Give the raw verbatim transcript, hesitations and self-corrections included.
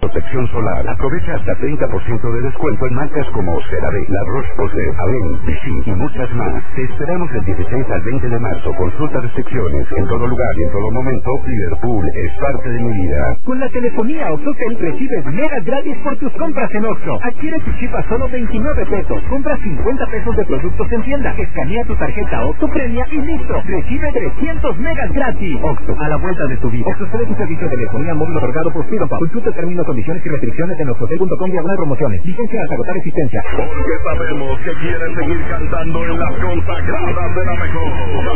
Protección solar. Aprovecha hasta treinta por ciento de descuento en marcas como CeraVe, La Roche-Posay, Avène, Vichy y muchas más. Te esperamos el dieciséis al veinte de marzo. Consulta restricciones. En todo lugar y en todo momento, Liverpool es parte de mi vida. Con la telefonía OxxoTel recibes megas gratis por tus compras en Oxxo. Adquiere tu chip a solo veintinueve pesos. Compra cincuenta pesos de productos en tienda. Escanea tu tarjeta Oxxo Premia y listo. Recibe trescientos megas gratis. Oxxo, a la vuelta de tu vida. Oxxo es un servicio de telefonía móvil otorgado por Freedom. Consulta términos, condiciones y restricciones en oxxotel punto com diagonal promociones. Licencia hasta agotar existencia. Porque sabemos que quieres seguir cantando en las consagradas de la mejor.